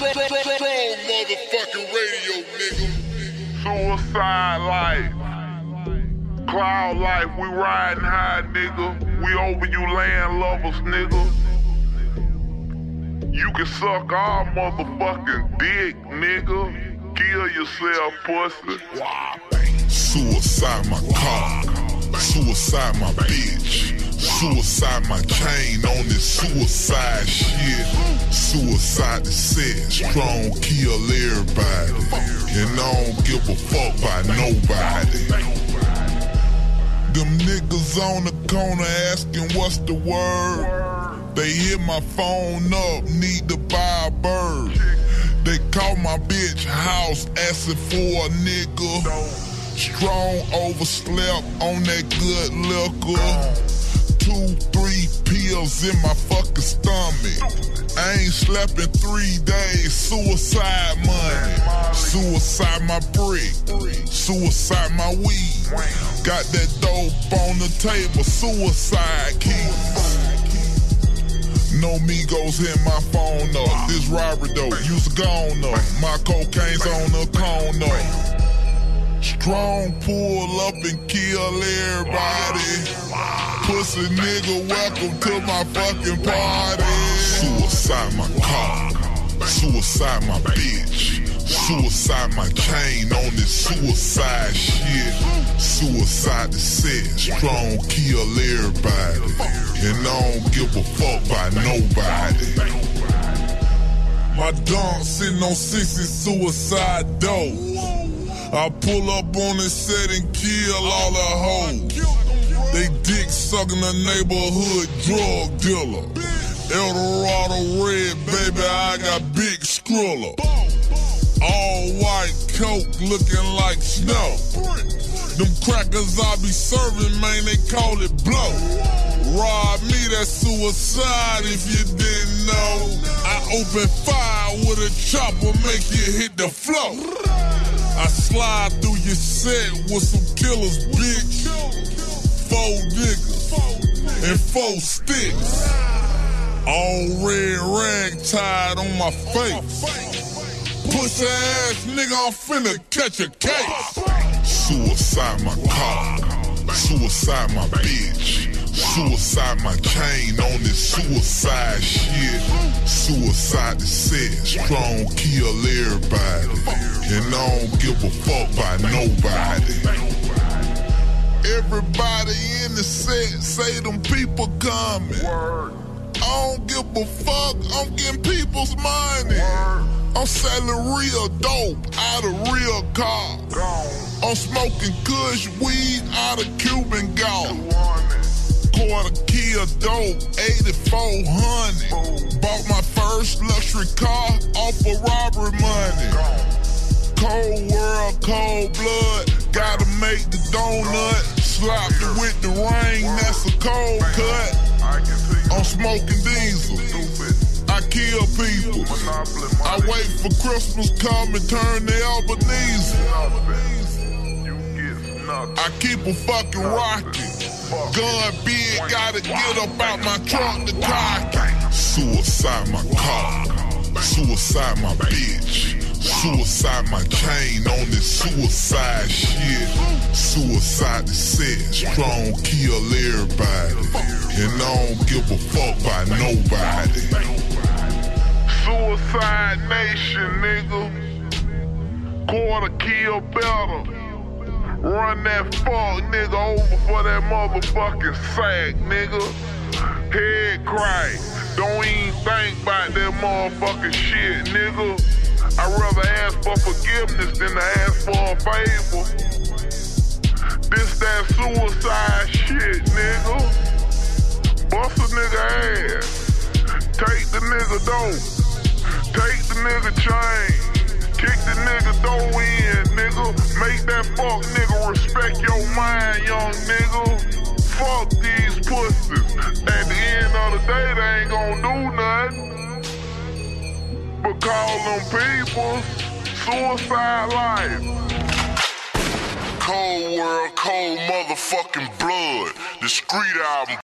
motherfucking radio, nigga. Suicide life. Cloud life, we riding high, nigga. We over you land lovers, nigga. You can suck our motherfucking dick, nigga. Kill yourself, pussy. Suicide my car, suicide my bitch, suicide my chain on this suicide shit. Suicide the set, strong, kill everybody, and I don't give a fuck by nobody. Them niggas on the corner asking what's the word. They hit my phone up, need to buy a bird. They call my bitch house, asking for a nigga. Strong, overslept on that good liquor. 2-3 pills in my fucking stomach. I ain't slept in 3 days. Suicide money, suicide my brick, suicide my weed. Got that dope on the table, suicide keys. No Migos hit my phone up. This robbery though, use a gone up. My cocaine's on the cone up. Strong pull up and kill everybody. Pussy nigga, welcome to my fucking party. Suicide my car, suicide my bitch, suicide my chain on this suicide shit. Suicide the set, strong, kill everybody, and I don't give a fuck by nobody. My dog sitting on 60 suicide dope. I pull up on the set and kill all the hoes. They dick sucking a neighborhood drug dealer. Eldorado red, baby, I got big Skrilla. All white coke looking like snow. Them crackers I be serving, man, they call it blow. Rob me, that's suicide if you didn't know. I open fire with a chopper, make you hit the floor. I slide through your set with some killers, bitch. 4 niggas and 4 sticks. All red rag tied on my face. Pussy ass nigga, I'm finna catch a case. Suicide my car, suicide my bitch, suicide my chain on this suicide shit. Suicide the set, strong, kill everybody, and I don't give a fuck by nobody. Everybody in the set say them people coming. I don't give a fuck, I'm getting people's money. I'm selling real dope out of real cars. I'm smoking kush weed out of Cuban gold. Quarter kill dope, 8,400. Bought my first luxury car off of robbery money. Cold world, cold blood, gotta make the donut. Slop it with the rain, that's a cold cut. I'm smoking diesel, I kill people. I wait for Christmas come and turn the Ebenezer. I keep a fucking rocket. Gun big, gotta get up out my trunk to cock it. Suicide my car, suicide my bitch, suicide my chain on this suicide shit. Suicide the set, strong, kill everybody, and I don't give a fuck by nobody. Suicide nation, nigga. Quarter kill better. Run that fuck nigga over for that motherfucking sack, nigga. Head crack. Don't even think about that motherfucking shit, nigga. I'd rather ask for forgiveness than to ask for a favor. This that suicide shit, nigga. Bust a nigga ass. Take the nigga dope. Take the nigga chain. Kick the nigga dough in, nigga. Make that fuck nigga respect your mind, young nigga. Fuck these pussies. At the end of the day, they ain't gon' do nothing but call them people suicide life. Cold world, cold motherfucking blood. The street album